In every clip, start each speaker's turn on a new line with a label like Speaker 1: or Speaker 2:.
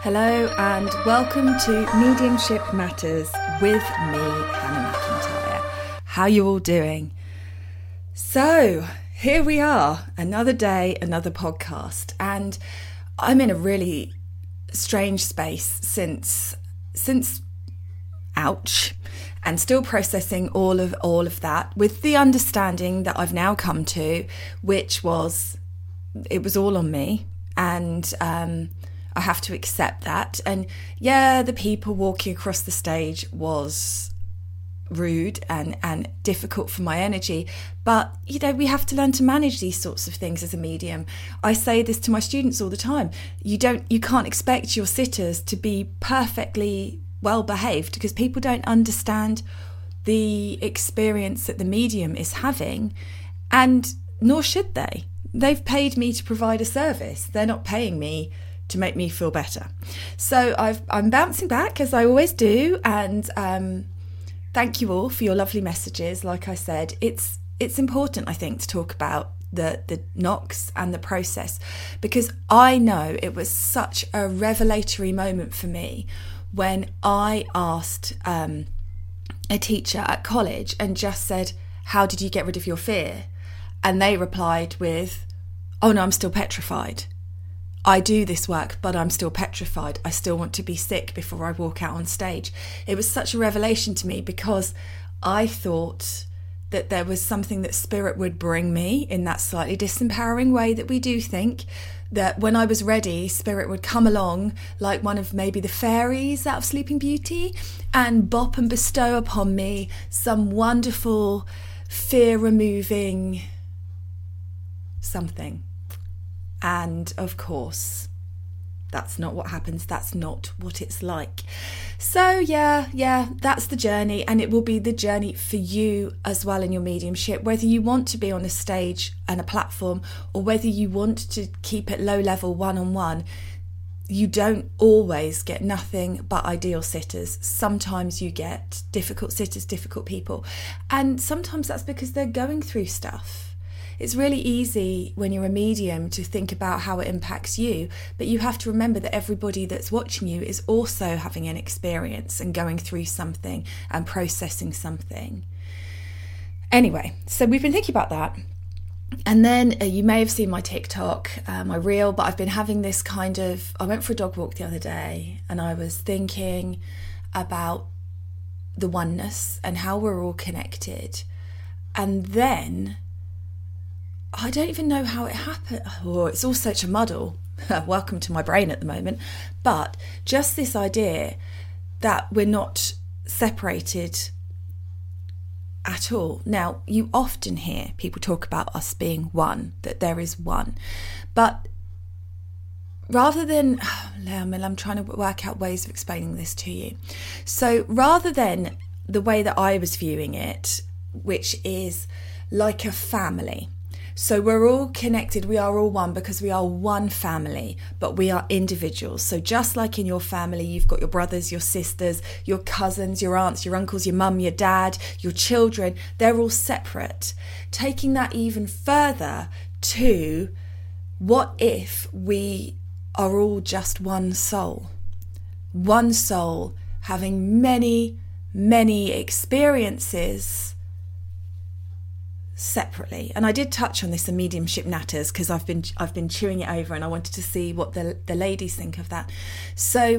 Speaker 1: Hello and welcome to Mediumship Matters with me, Hannah McIntyre. How you all doing? So, here we are, another day, another podcast, and I'm in a really strange space since ouch, and still processing all of that with the understanding that I've now come to, which was it was all on me, and I have to accept that. And yeah, the people walking across the stage was rude and difficult for my energy, but you know, we have to learn to manage these sorts of things as a medium. I say this to my students all the time. You can't expect your sitters to be perfectly well behaved, because people don't understand the experience that the medium is having, and nor should they. They've paid me to provide a service. They're not paying me to make me feel better. So I'm bouncing back, as I always do, and thank you all for your lovely messages. Like I said, it's important, I think, to talk about the knocks and the process, because I know it was such a revelatory moment for me when I asked a teacher at college and just said, "How did you get rid of your fear?" And they replied with, "Oh no, I'm still petrified. I do this work, but I'm still petrified. I still want to be sick before I walk out on stage." It was such a revelation to me, because I thought that there was something that spirit would bring me in that slightly disempowering way that we do think, that when I was ready, spirit would come along like one of maybe the fairies out of Sleeping Beauty and bop and bestow upon me some wonderful fear-removing something. And of course, that's not what happens. That's not what it's like. So yeah, that's the journey, and it will be the journey for you as well in your mediumship, whether you want to be on a stage and a platform, or whether you want to keep it low level, one-on-one. You don't always get nothing but ideal sitters. Sometimes you get difficult sitters, difficult people, and sometimes that's because they're going through stuff. It's really easy when you're a medium to think about how it impacts you, but you have to remember that everybody that's watching you is also having an experience and going through something and processing something. Anyway, so we've been thinking about that. And then you may have seen my TikTok, my reel, but I've been having this I went for a dog walk the other day, and I was thinking about the oneness and how we're all connected. And then I don't even know how it happened. Oh, it's all such a muddle. Welcome to my brain at the moment. But just this idea that we're not separated at all. Now, you often hear people talk about us being one, that there is one. But rather than, I'm trying to work out ways of explaining this to you. So rather than the way that I was viewing it, which is like a family. So we're all connected, we are all one, because we are one family, but we are individuals. So just like in your family, you've got your brothers, your sisters, your cousins, your aunts, your uncles, your mum, your dad, your children, they're all separate. Taking that even further to, what if we are all just one soul? One soul having many, many experiences separately. And I did touch on this in Mediumship Matters, because I've been chewing it over, and I wanted to see what the ladies think of that. So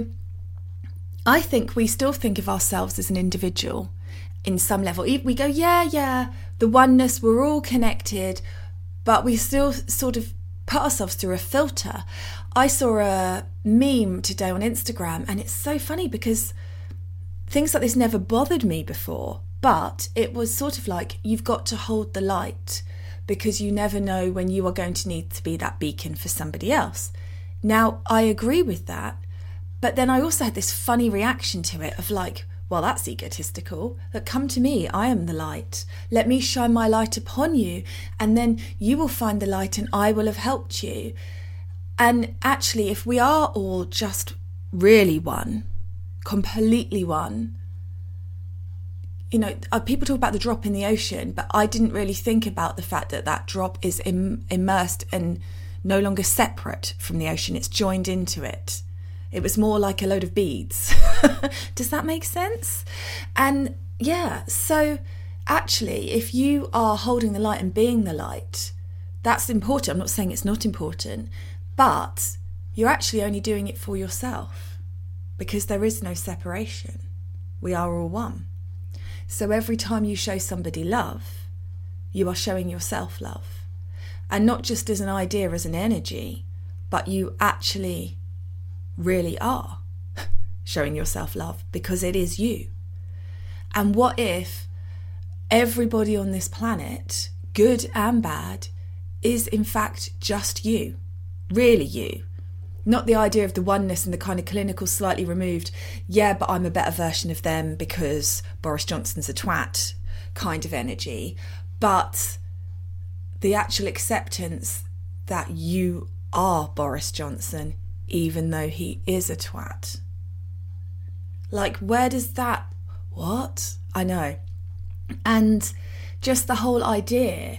Speaker 1: I think we still think of ourselves as an individual in some level. We go, yeah, the oneness, we're all connected, but we still sort of put ourselves through a filter. I saw a meme today on Instagram, and it's so funny because things like this never bothered me before. But it was sort of like, you've got to hold the light, because you never know when you are going to need to be that beacon for somebody else. Now, I agree with that, but then I also had this funny reaction to it of like, well, that's egotistical. That come to me, I am the light. Let me shine my light upon you, and then you will find the light and I will have helped you. And actually, if we are all just really one, completely one, you know, people talk about the drop in the ocean, but I didn't really think about the fact that that drop is immersed and no longer separate from the ocean. It's joined into it. It was more like a load of beads. Does that make sense? And yeah, so actually, if you are holding the light and being the light, that's important. I'm not saying it's not important, but you're actually only doing it for yourself, because there is no separation. We are all one. So every time you show somebody love, you are showing yourself love. And not just as an idea, as an energy, but you actually really are showing yourself love, because it is you. And what if everybody on this planet, good and bad, is in fact just you, really you? Not the idea of the oneness and the kind of clinical, slightly removed, yeah, but I'm a better version of them because Boris Johnson's a twat kind of energy, but the actual acceptance that you are Boris Johnson, even though he is a twat. Like, where does that, what? I know. And just the whole idea,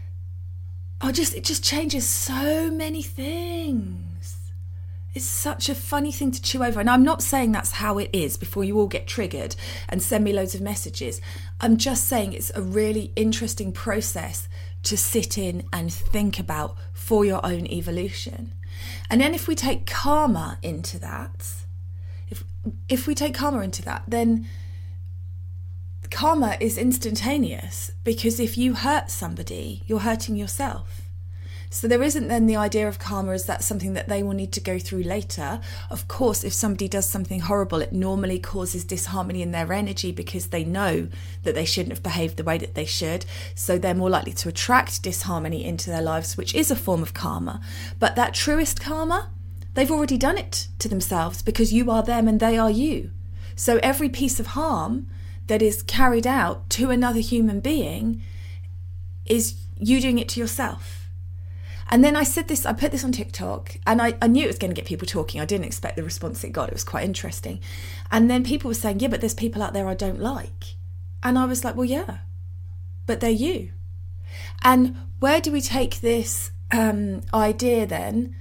Speaker 1: it just changes so many things. It's such a funny thing to chew over. And I'm not saying that's how it is, before you all get triggered and send me loads of messages. I'm just saying it's a really interesting process to sit in and think about for your own evolution. And then if we take karma into that, if we take karma into that, then karma is instantaneous, because if you hurt somebody, you're hurting yourself. So there isn't then the idea of karma as that's something that they will need to go through later. Of course, if somebody does something horrible, it normally causes disharmony in their energy, because they know that they shouldn't have behaved the way that they should. So they're more likely to attract disharmony into their lives, which is a form of karma. But that truest karma, they've already done it to themselves, because you are them and they are you. So every piece of harm that is carried out to another human being is you doing it to yourself. And then I put this on TikTok, and I knew it was going to get people talking. I didn't expect the response it got. It was quite interesting. And then people were saying, yeah, but there's people out there I don't like. And I was like, well, yeah, but they're you. And where do we take this idea then?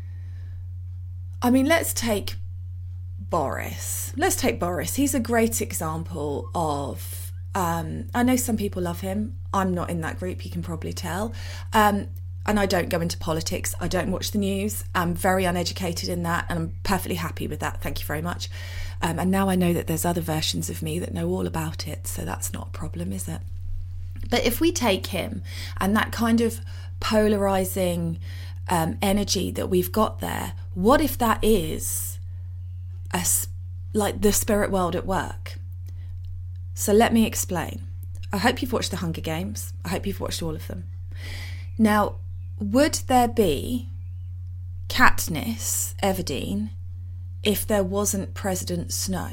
Speaker 1: I mean, let's take Boris. He's a great example of, I know some people love him. I'm not in that group, you can probably tell. And I don't go into politics. I don't watch the news. I'm very uneducated in that, and I'm perfectly happy with that. Thank you very much. And now I know that there's other versions of me that know all about it, so that's not a problem, is it? But if we take him and that kind of polarizing energy that we've got there, what if that is like the spirit world at work? So let me explain. I hope you've watched the Hunger Games. I hope you've watched all of them. Now, would there be Katniss Everdeen if there wasn't President Snow?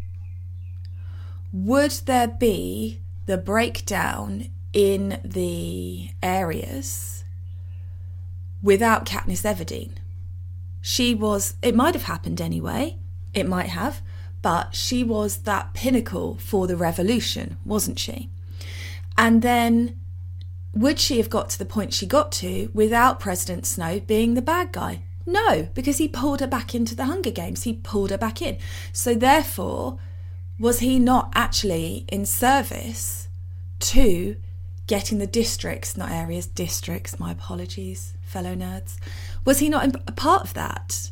Speaker 1: Would there be the breakdown in the areas without Katniss Everdeen? It might have happened anyway, it might have, but she was that pinnacle for the revolution, wasn't she? And then would she have got to the point she got to without President Snow being the bad guy? No, because he pulled her back into the Hunger Games. He pulled her back in. So therefore, was he not actually in service to getting the districts, not areas, districts, my apologies, fellow nerds. Was he not a part of that?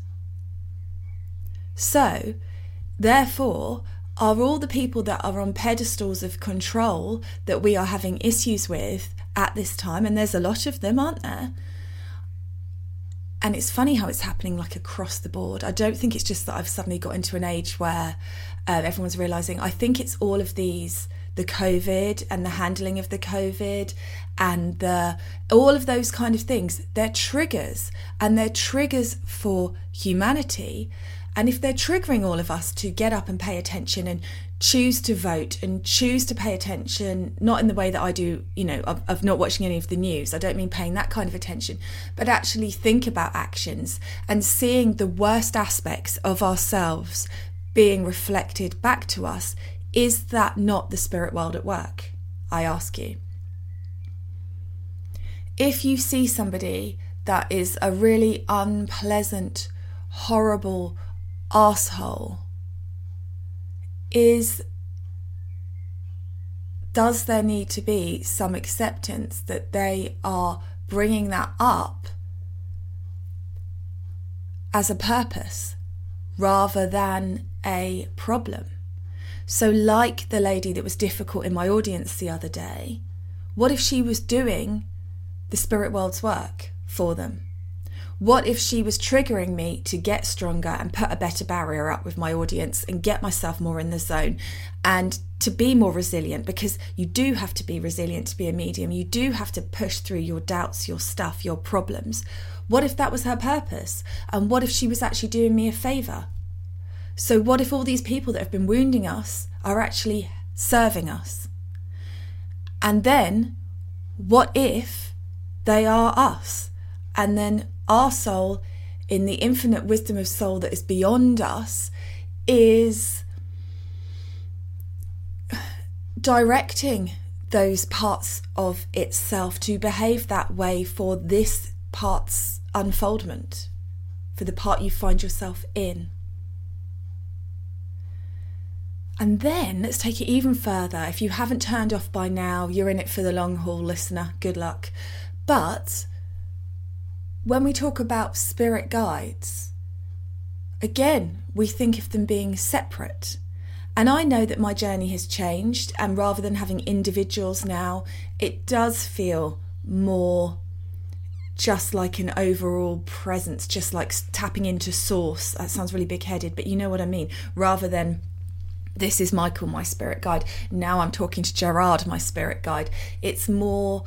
Speaker 1: So, therefore, are all the people that are on pedestals of control that we are having issues with at this time, and there's a lot of them, aren't there? And it's funny how it's happening like across the board. I don't think it's just that I've suddenly got into an age where everyone's realising. I think it's all of these, the COVID and the handling of the COVID and all of those kind of things. They're triggers, and they're triggers for humanity. And if they're triggering all of us to get up and pay attention and choose to vote and choose to pay attention, not in the way that I do, of not watching any of the news. I don't mean paying that kind of attention, but actually think about actions and seeing the worst aspects of ourselves being reflected back to us. Is that not the spirit world at work? I ask you. If you see somebody that is a really unpleasant, horrible, arsehole does there need to be some acceptance that they are bringing that up as a purpose rather than a problem? So like the lady that was difficult in my audience the other day, what if she was doing the spirit world's work for them? What if she was triggering me to get stronger and put a better barrier up with my audience and get myself more in the zone and to be more resilient? Because you do have to be resilient to be a medium. You do have to push through your doubts, your stuff, your problems. What if that was her purpose? And what if she was actually doing me a favour? So what if all these people that have been wounding us are actually serving us? And then what if they are us? And then our soul, in the infinite wisdom of soul that is beyond us, is directing those parts of itself to behave that way for this part's unfoldment, for the part you find yourself in. And then let's take it even further. If you haven't turned off by now, you're in it for the long haul, listener. Good luck. But when we talk about spirit guides, again, we think of them being separate. And I know that my journey has changed, and rather than having individuals now, it does feel more just like an overall presence, just like tapping into source. That sounds really big-headed, but you know what I mean. Rather than, this is Michael, my spirit guide. Now I'm talking to Gerard, my spirit guide. It's more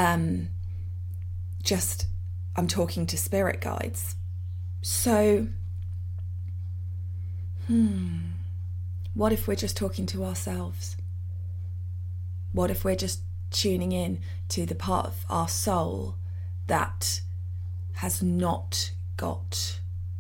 Speaker 1: just I'm talking to spirit guides. So, what if we're just talking to ourselves? What if we're just tuning in to the part of our soul that has not got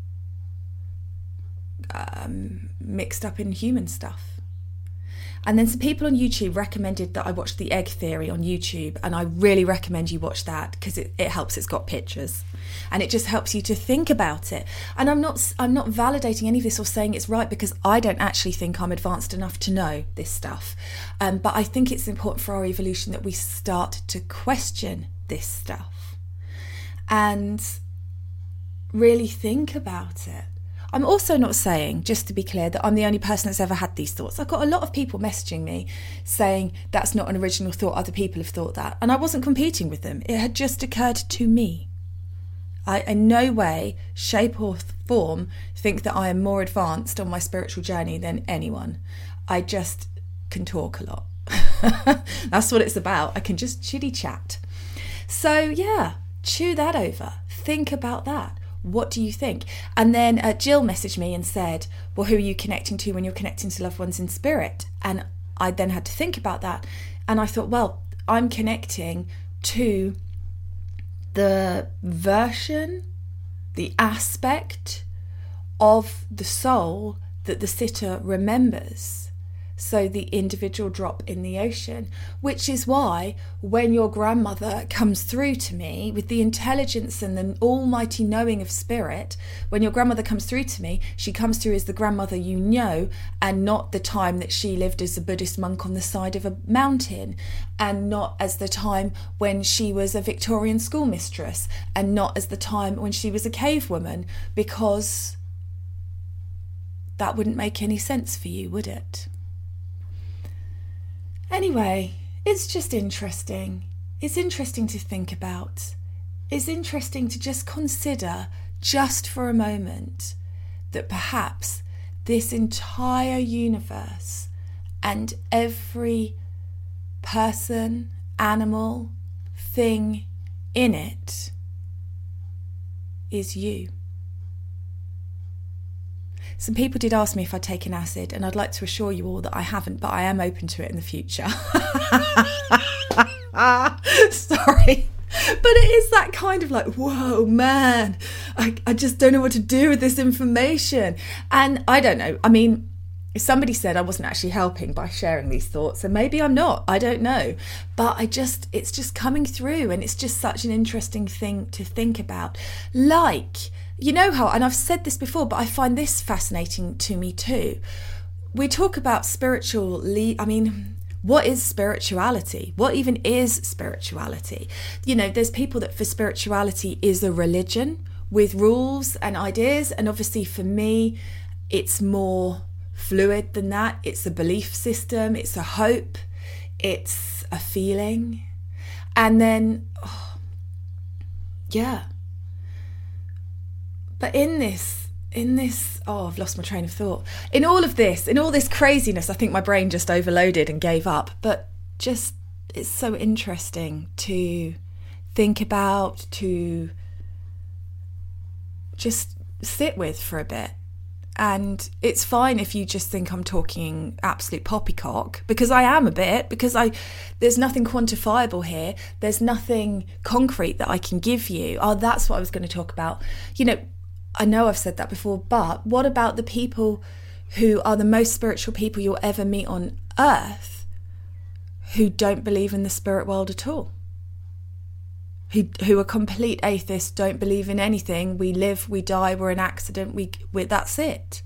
Speaker 1: mixed up in human stuff? And then some people on YouTube recommended that I watch The Egg Theory on YouTube, and I really recommend you watch that because it helps. It's got pictures and it just helps you to think about it. And I'm not validating any of this or saying it's right, because I don't actually think I'm advanced enough to know this stuff. But I think it's important for our evolution that we start to question this stuff and really think about it. I'm also not saying, just to be clear, that I'm the only person that's ever had these thoughts. I've got a lot of people messaging me saying that's not an original thought, other people have thought that. And I wasn't competing with them. It had just occurred to me. I, in no way, shape or form, think that I am more advanced on my spiritual journey than anyone. I just can talk a lot. That's what it's about. I can just chitty chat. So yeah, chew that over. Think about that. What do you think? And then Jill messaged me and said, well, who are you connecting to when you're connecting to loved ones in spirit? And I then had to think about that. And I thought, well, I'm connecting to the version, the aspect of the soul that the sitter remembers. So the individual drop in the ocean, which is why when your grandmother comes through to me with the intelligence and the almighty knowing of spirit, when your grandmother comes through to me, she comes through as the grandmother you know, and not the time that she lived as a Buddhist monk on the side of a mountain, and not as the time when she was a Victorian schoolmistress, and not as the time when she was a cave woman, because that wouldn't make any sense for you, would it? Anyway, it's just interesting. It's interesting to think about. It's interesting to just consider, just for a moment, that perhaps this entire universe and every person, animal, thing in it is you. Some people did ask me if I'd taken acid, and I'd like to assure you all that I haven't, but I am open to it in the future. Sorry. But it is that kind of like, whoa, man, I just don't know what to do with this information. And I don't know. I mean, somebody said I wasn't actually helping by sharing these thoughts, and maybe I'm not, I don't know, but it's just coming through, and it's just such an interesting thing to think about. Like, you know how, and I've said this before, but I find this fascinating to me too. We talk about what is spirituality? What even is spirituality? You know, there's people that for spirituality is a religion with rules and ideas, and obviously for me, it's more fluid than that. It's a belief system, it's a hope, it's a feeling. And then but in this I've lost my train of thought. In all this craziness, I think my brain just overloaded and gave up. But just, it's so interesting to think about, to just sit with for a bit. And it's fine if you just think I'm talking absolute poppycock, because I am a bit, because there's nothing quantifiable here. There's nothing concrete that I can give you. Oh, that's what I was going to talk about. You know, I know I've said that before, but what about the people who are the most spiritual people you'll ever meet on earth who don't believe in the spirit world at all? Who are complete atheists, don't believe in anything. We live, we die, we're an accident, that's it.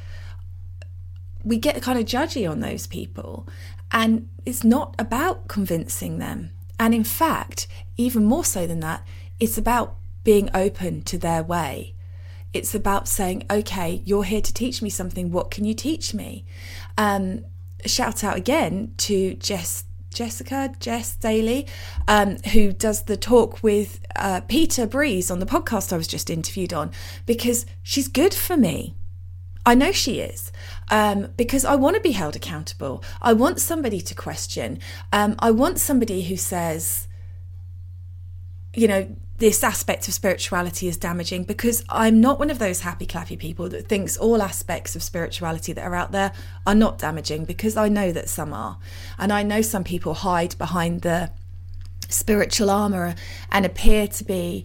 Speaker 1: We get kind of judgy on those people, and it's not about convincing them. And in fact, even more so than that, it's about being open to their way. It's about saying, okay, you're here to teach me something. What can you teach me? Shout out again to Jess Daly, who does the talk with Peter Breeze on the podcast I was just interviewed on, because she's good for me. I know she is, because I want to be held accountable. I want somebody to question. I want somebody who says, you know, this aspect of spirituality is damaging, because I'm not one of those happy clappy people that thinks all aspects of spirituality that are out there are not damaging, because I know that some are. And I know some people hide behind the spiritual armour and appear to be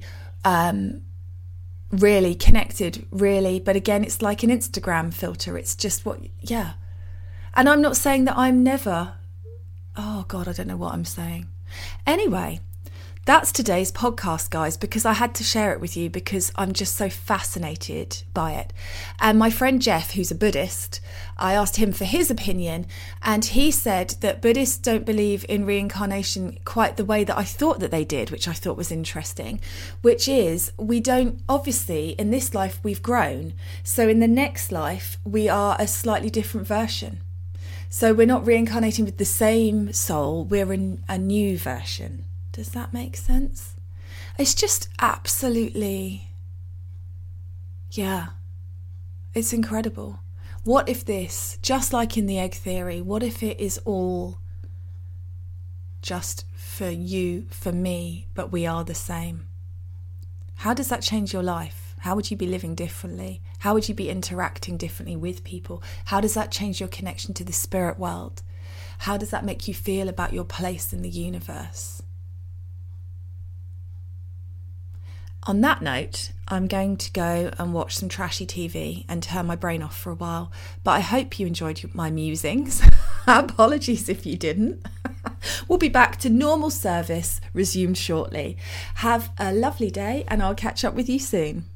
Speaker 1: really connected, really. But again, it's like an Instagram filter. It's just And I'm not saying that I'm never... Oh, God, I don't know what I'm saying. Anyway... That's today's podcast, guys, because I had to share it with you because I'm just so fascinated by it. And my friend Jeff, who's a Buddhist, I asked him for his opinion, and he said that Buddhists don't believe in reincarnation quite the way that I thought that they did, which I thought was interesting, which is we don't, obviously, in this life we've grown. So in the next life, we are a slightly different version. So we're not reincarnating with the same soul, we're in a new version. Does that make sense? It's just absolutely, it's incredible. What if this, just like in the egg theory, what if it is all just for you, for me, but we are the same? How does that change your life? How would you be living differently? How would you be interacting differently with people? How does that change your connection to the spirit world? How does that make you feel about your place in the universe? On that note, I'm going to go and watch some trashy TV and turn my brain off for a while. But I hope you enjoyed my musings. Apologies if you didn't. We'll be back to normal service, resumed shortly. Have a lovely day, and I'll catch up with you soon.